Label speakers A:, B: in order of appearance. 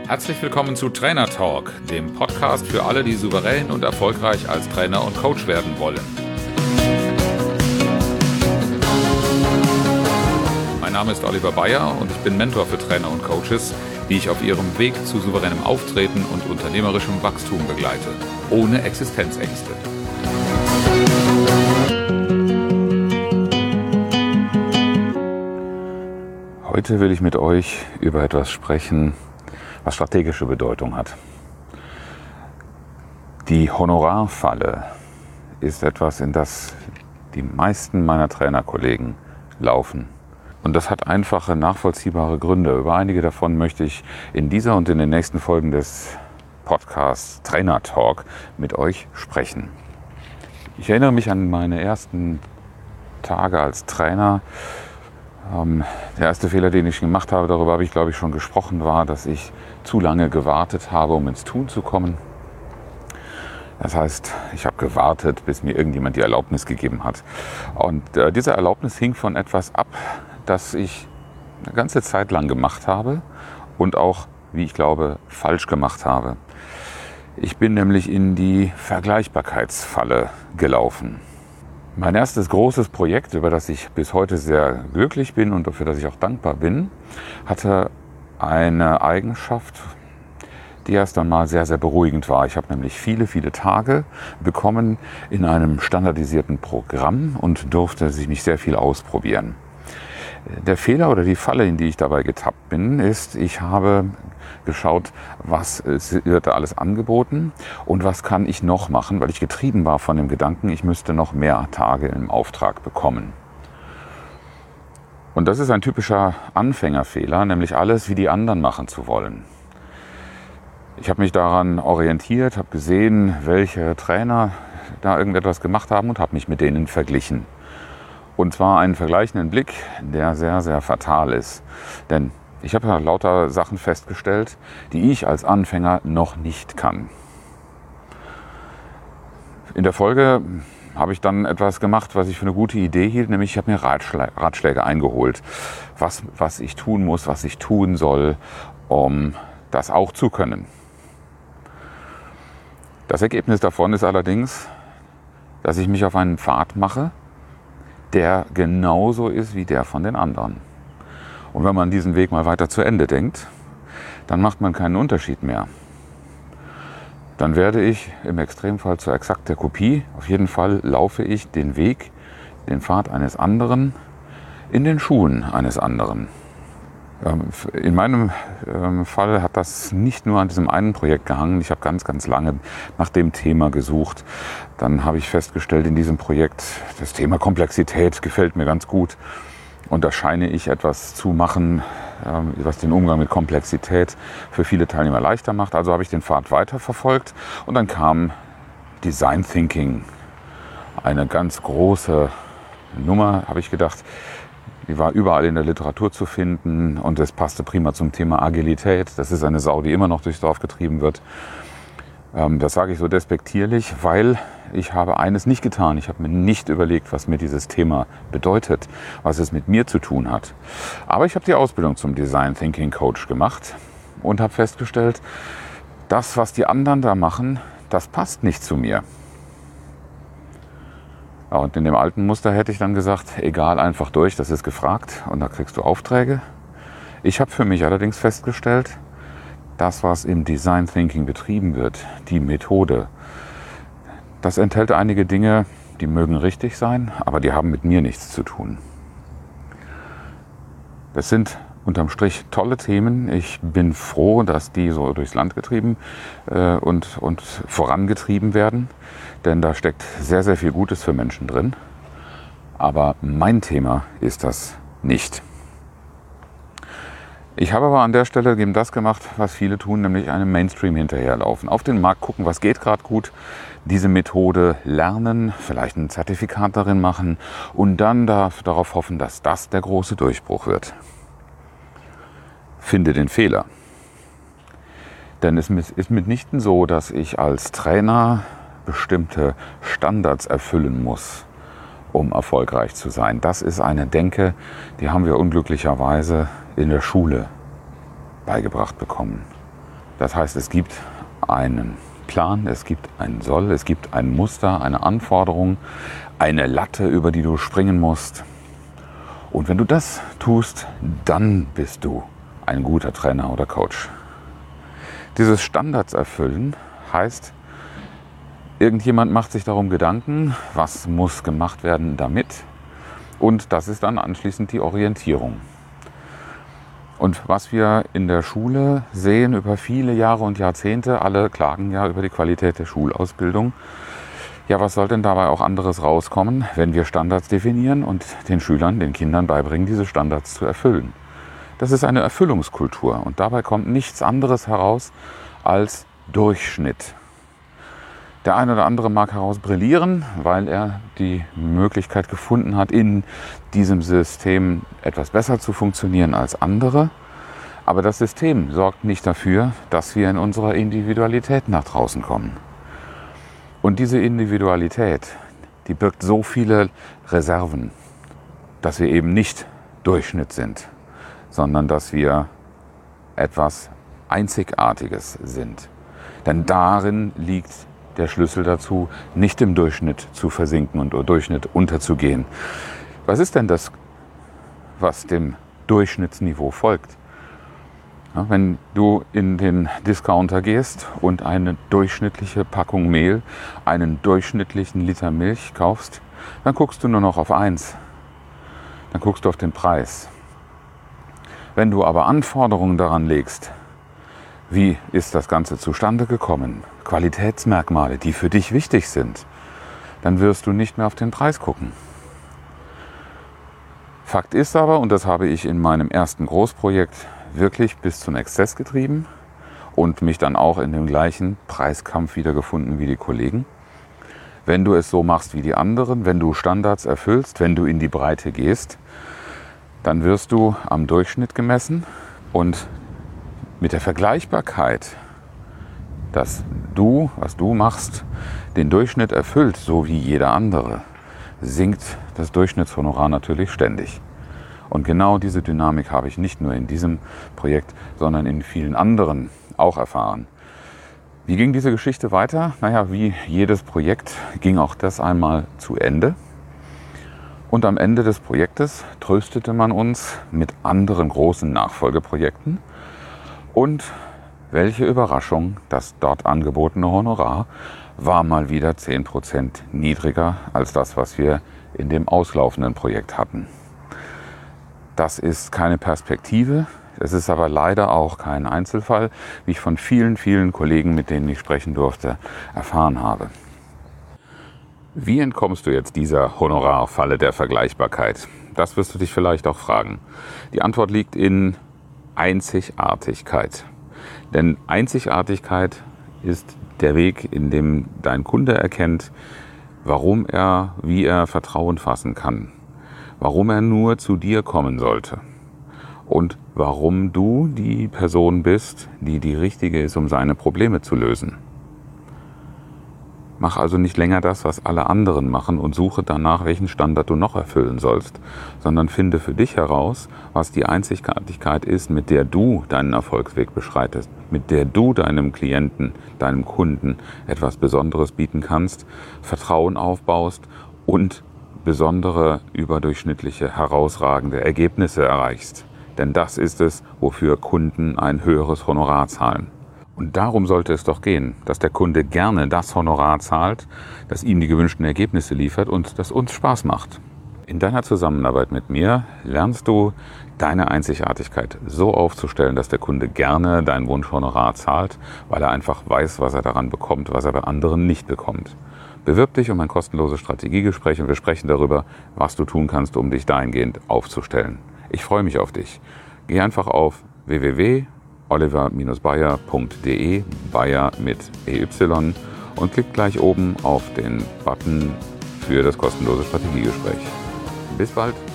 A: Herzlich willkommen zu Trainer Talk, dem Podcast für alle, die souverän und erfolgreich als Trainer und Coach werden wollen. Mein Name ist Oliver Bayer und ich bin Mentor für Trainer und Coaches, die ich auf ihrem Weg zu souveränem Auftreten und unternehmerischem Wachstum begleite, ohne Existenzängste. Heute will ich mit euch über etwas sprechen, was strategische Bedeutung hat. Die Honorarfalle ist etwas, in das die meisten meiner Trainerkollegen laufen. Und das hat einfache, nachvollziehbare Gründe. Über einige davon möchte ich in dieser und in den nächsten Folgen des Podcasts Trainer Talk mit euch sprechen. Ich erinnere mich an meine ersten Tage als Trainer. Der erste Fehler, den ich gemacht habe, darüber habe ich, glaube ich, schon gesprochen, war, dass ich zu lange gewartet habe, um ins Tun zu kommen. Das heißt, ich habe gewartet, bis mir irgendjemand die Erlaubnis gegeben hat. Und diese Erlaubnis hing von etwas ab, das ich eine ganze Zeit lang gemacht habe und auch, wie ich glaube, falsch gemacht habe. Ich bin nämlich in die Vergleichbarkeitsfalle gelaufen. Mein erstes großes Projekt, über das ich bis heute sehr glücklich bin und für das ich auch dankbar bin, hatte eine Eigenschaft, die erst einmal sehr, sehr beruhigend war. Ich habe nämlich viele, viele Tage bekommen in einem standardisierten Programm und durfte mich sehr viel ausprobieren. Der Fehler oder die Falle, in die ich dabei getappt bin, ist, ich habe geschaut, was wird da alles angeboten und was kann ich noch machen, weil ich getrieben war von dem Gedanken, ich müsste noch mehr Tage im Auftrag bekommen. Und das ist ein typischer Anfängerfehler, nämlich alles wie die anderen machen zu wollen. Ich habe mich daran orientiert, habe gesehen, welche Trainer da irgendetwas gemacht haben und habe mich mit denen verglichen. Und zwar einen vergleichenden Blick, der sehr, sehr fatal ist. Denn ich habe lauter Sachen festgestellt, die ich als Anfänger noch nicht kann. In der Folge habe ich dann etwas gemacht, was ich für eine gute Idee hielt, nämlich ich habe mir Ratschläge eingeholt, was ich tun muss, was ich tun soll, um das auch zu können. Das Ergebnis davon ist allerdings, dass ich mich auf einen Pfad mache, der genauso ist wie der von den anderen. Und wenn man diesen Weg mal weiter zu Ende denkt, dann macht man keinen Unterschied mehr. Dann werde ich im Extremfall zur exakten Kopie. Auf jeden Fall laufe ich den Weg, den Pfad eines anderen in den Schuhen eines anderen. In meinem Fall hat das nicht nur an diesem einen Projekt gehangen. Ich habe ganz, ganz lange nach dem Thema gesucht. Dann habe ich festgestellt, in diesem Projekt, das Thema Komplexität gefällt mir ganz gut. Und da scheine ich etwas zu machen, was den Umgang mit Komplexität für viele Teilnehmer leichter macht. Also habe ich den Pfad weiterverfolgt und dann kam Design Thinking. Eine ganz große Nummer, habe ich gedacht. Die war überall in der Literatur zu finden und es passte prima zum Thema Agilität. Das ist eine Sau, die immer noch durchs Dorf getrieben wird. Das sage ich so despektierlich, weil ich habe eines nicht getan. Ich habe mir nicht überlegt, was mir dieses Thema bedeutet, was es mit mir zu tun hat. Aber ich habe die Ausbildung zum Design Thinking Coach gemacht und habe festgestellt, das, was die anderen da machen, das passt nicht zu mir. Ja, und in dem alten Muster hätte ich dann gesagt, egal, einfach durch, das ist gefragt und da kriegst du Aufträge. Ich habe für mich allerdings festgestellt, das, was im Design Thinking betrieben wird, die Methode, das enthält einige Dinge, die mögen richtig sein, aber die haben mit mir nichts zu tun. Das sind unterm Strich tolle Themen. Ich bin froh, dass die so durchs Land getrieben und vorangetrieben werden. Denn da steckt sehr, sehr viel Gutes für Menschen drin. Aber mein Thema ist das nicht. Ich habe aber an der Stelle eben das gemacht, was viele tun, nämlich einem Mainstream hinterherlaufen. Auf den Markt gucken, was geht gerade gut, diese Methode lernen, vielleicht ein Zertifikat darin machen und dann darauf hoffen, dass das der große Durchbruch wird. Finde den Fehler. Denn es ist mitnichten so, dass ich als Trainer bestimmte Standards erfüllen muss, um erfolgreich zu sein. Das ist eine Denke, die haben wir unglücklicherweise in der Schule beigebracht bekommen. Das heißt, es gibt einen Plan, es gibt ein Soll, es gibt ein Muster, eine Anforderung, eine Latte, über die du springen musst. Und wenn du das tust, dann bist du ein guter Trainer oder Coach. Dieses Standards erfüllen heißt, irgendjemand macht sich darum Gedanken, was muss gemacht werden damit. Und das ist dann anschließend die Orientierung. Und was wir in der Schule sehen über viele Jahre und Jahrzehnte, alle klagen ja über die Qualität der Schulausbildung. Ja, was soll denn dabei auch anderes rauskommen, wenn wir Standards definieren und den Schülern, den Kindern beibringen, diese Standards zu erfüllen? Das ist eine Erfüllungskultur und dabei kommt nichts anderes heraus als Durchschnitt. Der eine oder andere mag heraus brillieren, weil er die Möglichkeit gefunden hat, in diesem System etwas besser zu funktionieren als andere. Aber das System sorgt nicht dafür, dass wir in unserer Individualität nach draußen kommen. Und diese Individualität, die birgt so viele Reserven, dass wir eben nicht Durchschnitt sind, sondern dass wir etwas Einzigartiges sind. Denn darin liegt der Schlüssel dazu, nicht im Durchschnitt zu versinken und im Durchschnitt unterzugehen. Was ist denn das, was dem Durchschnittsniveau folgt? Ja, wenn du in den Discounter gehst und eine durchschnittliche Packung Mehl, einen durchschnittlichen Liter Milch kaufst, dann guckst du nur noch auf eins. Dann guckst du auf den Preis. Wenn du aber Anforderungen daran legst, wie ist das Ganze zustande gekommen, Qualitätsmerkmale, die für dich wichtig sind, dann wirst du nicht mehr auf den Preis gucken. Fakt ist aber, und das habe ich in meinem ersten Großprojekt wirklich bis zum Exzess getrieben und mich dann auch in dem gleichen Preiskampf wiedergefunden wie die Kollegen, wenn du es so machst wie die anderen, wenn du Standards erfüllst, wenn du in die Breite gehst, dann wirst du am Durchschnitt gemessen und mit der Vergleichbarkeit, dass du, was du machst, den Durchschnitt erfüllt, so wie jeder andere, sinkt das Durchschnittshonorar natürlich ständig. Und genau diese Dynamik habe ich nicht nur in diesem Projekt, sondern in vielen anderen auch erfahren. Wie ging diese Geschichte weiter? Naja, wie jedes Projekt ging auch das einmal zu Ende. Und am Ende des Projektes tröstete man uns mit anderen großen Nachfolgeprojekten. Und welche Überraschung, das dort angebotene Honorar war mal wieder 10% niedriger als das, was wir in dem auslaufenden Projekt hatten. Das ist keine Perspektive, es ist aber leider auch kein Einzelfall, wie ich von vielen, vielen Kollegen, mit denen ich sprechen durfte, erfahren habe. Wie entkommst du jetzt dieser Honorarfalle der Vergleichbarkeit? Das wirst du dich vielleicht auch fragen. Die Antwort liegt in Einzigartigkeit. Denn Einzigartigkeit ist der Weg, in dem dein Kunde erkennt, warum er, wie er Vertrauen fassen kann, warum er nur zu dir kommen sollte und warum du die Person bist, die die richtige ist, um seine Probleme zu lösen. Mach also nicht länger das, was alle anderen machen und suche danach, welchen Standard du noch erfüllen sollst, sondern finde für dich heraus, was die Einzigartigkeit ist, mit der du deinen Erfolgsweg beschreitest, mit der du deinem Klienten, deinem Kunden etwas Besonderes bieten kannst, Vertrauen aufbaust und besondere, überdurchschnittliche, herausragende Ergebnisse erreichst. Denn das ist es, wofür Kunden ein höheres Honorar zahlen. Und darum sollte es doch gehen, dass der Kunde gerne das Honorar zahlt, das ihm die gewünschten Ergebnisse liefert und das uns Spaß macht. In deiner Zusammenarbeit mit mir lernst du, deine Einzigartigkeit so aufzustellen, dass der Kunde gerne dein Wunschhonorar zahlt, weil er einfach weiß, was er daran bekommt, was er bei anderen nicht bekommt. Bewirb dich um ein kostenloses Strategiegespräch und wir sprechen darüber, was du tun kannst, um dich dahingehend aufzustellen. Ich freue mich auf dich. Geh einfach auf www.oliver-bayer.de, Bayer mit EY, und klick gleich oben auf den Button für das kostenlose Strategiegespräch. Bis bald!